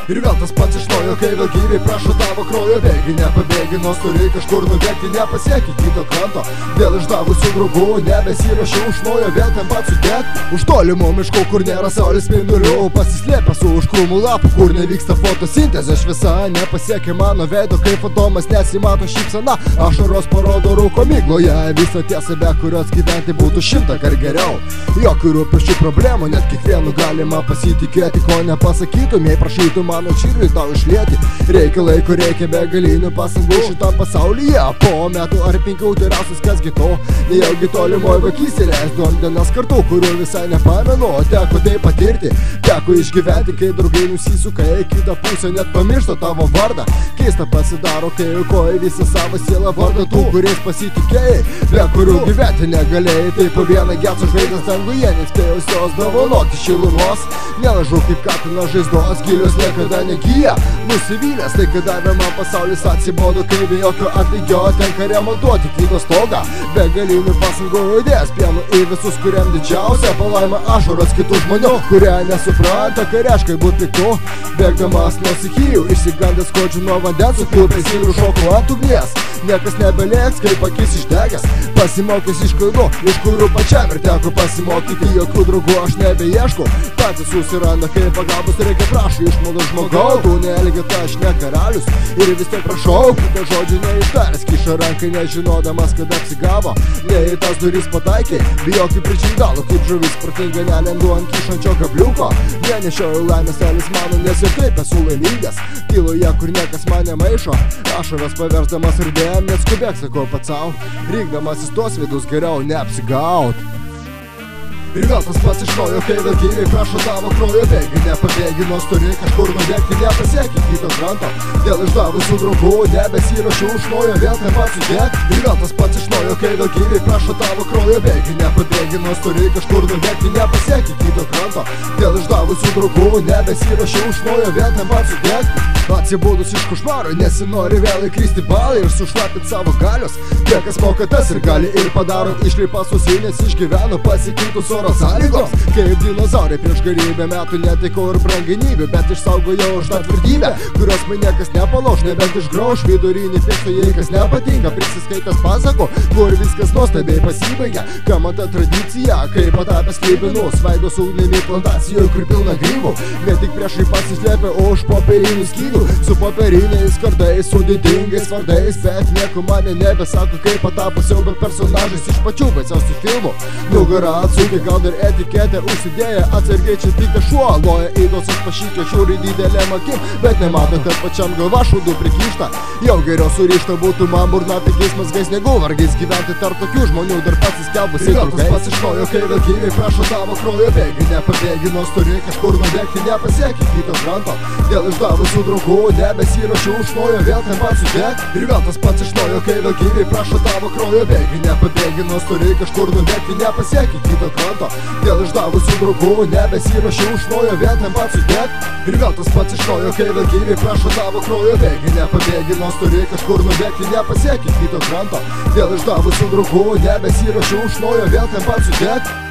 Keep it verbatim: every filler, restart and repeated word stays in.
Ir vėl tas pats iš naujo, kai vėl gyviai prašo tavo kraujo. Bėgi, nepabėgi, nors turi kažkur nubėgti, nepasieki kito kranto. Dėl išdavusių draugų nebesiruošiu iš naujo vėl ten pat sudėt. Už tolimų miškų, kur nėra saulės spindulių, pasislėpęs už krūmų lapų, kur nevyksta fotosintezė šviesa. Nepasiekia mano veido kaip fantomas, nesimato šypsena. Ašaros parodo rūko migloje visą tiesą, be kurios gyventi būtų šimtą kart geriau. Jokių rūpesčių problemų, net kiekvienu galima pasitikėti, ko nepasakytum, jei prašytum mano širdį tau išlieti. Reikia laiko, reikia begalinių pasangų šitam pasaulyje. Po metų ar penkių terasas kasgi to, nejaugi tolimoj vaikystė leisdom dienas kartu, kurių visai nepamenu. Teko tai patirti, teko išgyventi, kai draugai nusisuka į kitą pusę, net pamiršta tavo vardą. Keista pasidaro, kai aukoji visą savo sielą vardą tų, kuriais pasitikėjai, be kurių gyventi negalėjai. Tai po vieną geco žvaigždės danguje, nespėjusios dovanoti šilumos. Nelažu kaip katinas žaizdos, gilios niekada negyja. Nusivylęs tai, kad davė man pasaulis atsibodo, kai be jokio atlygio tenka remontuoti kito stogą. Begalinių pasangų įdės pienu į visus, kuriam didžiausia palaima ašaros kitų žmonių, kurie nesupranta, kai reiškia būt piktu. Bėgdamas nuo stichijų, išsigandęs kodžiu nuo vandens, suklupęs ir šoko ant ugnies. Niekas nebelėks, kaip akis išdegęs, pasimokęs iš klaidų, iš kurių pačiam ir teko pasimokyti. Jokių draugų aš nebeieškau, patys susiranda, kai pagalbos reikia, prašau iš mano žmogau. Tu neelgeta, aš ne karalius ir vis tiek prašau, kitą žodžių neištaręs, kiša rankai nežinodamas, kad apsigavo. Ne į tas duris pataikė, bijokį pričingalo, kaip žuvis protinga nelendu ant kyšančio kabliuko. Nenešioju laimės talismanų, nes ir taip esu laimingas tyloje, kur niekas mane maišo. Ašaras paversdamas ardėm, net skubėk, sakau pats sau, rinkdamasis tuos veidus geriau neapsigaut. Ir vėl tas pats iš naujo, kai vėl gyviai prašo tavo kraujo. Bėgi, nepabėgi, nors turi kažkur nubėgti, nepasieki kito kranto. Dėl išdavusių draugų nebesiruošiu iš naujo vėl ten pat sudėt. Ir vėl tas pats iš naujo, kai vėl gyviai prašo tavo kraujo. Bėgi, nepabėgi, nors turi kažkur nubėgti, nepasieki kito kranto. Dėl išdavusių draugų nebesiruošiu iš naujo vėl ten pat sudėt. Atsibūdus iš košmaro, nesinori vėl įkristi balą ir sušlapint savo galios. Tie, kas moka, tas ir gali ir padaro išlipa susinės, išgyveno pasikeitus oro sąlygos. Kaip dinozaurai prieš garybę metų netikau ir brangenybę, bet išsaugojau už tą tvirtybę, kurios man niekas nepaloš, nebent išgrauš vidurinį pirštą, jei kas nepatinka. Prisiskaitęs pasako, kur viskas nuostabiai pasibaigia. Kam man ta tradicija, kaip patapęs klybinus veido su ugnimi plantacijoje, kur pilna grybų. Ne tik priešai pasislėpia už popierinių skydų, su popieriniais kardais, sudėtingais vardais, bet nieko mane nebesako, kaip patapus jau be personažais iš pačių baisiausių filmų. Nugarą atsukė, gal dar etiketę užsidėję, atsargiai čia tik šuo loja įdos iš pašykio, šiauriai didelėm akim, bet nemato, kad pačiam galva šūdų prikišta. Jau geriau surišta būtų man burna pigiais mazgais, negu vargais gyventi tarp tokių žmonių, dar pasiskelbus į draugais. Pats iš naujo, kai vėl gyviai prašo tavo kraujo. Bėgi, nepabėgi, nors turi kažkur nubėgti, nepasieki kito kranto. Dėl išdavusių draugų nebesiruošiu iš naujo vėl ten pat sudėt. Ir vėl tas pats iš naujo, kai vėl gyviai prašo tavo kraujo. Bėgi, nepabėgi, nors turi kažkur nubėgti, nepasieki kito kranto. Dėl išdavusių draugų nebesiruošiu iš naujo vėl ten pat sudėt. Ir vėl tas pats iš naujo, kai vėl gyviai prašo tavo kraujo. Bėgi, nepabėgi, nors turi kažkur nubėgti, nepasieki kito kranto. Dėl išdavusių draugų nebesiruošiu iš naujo vėl ten pat sudėt.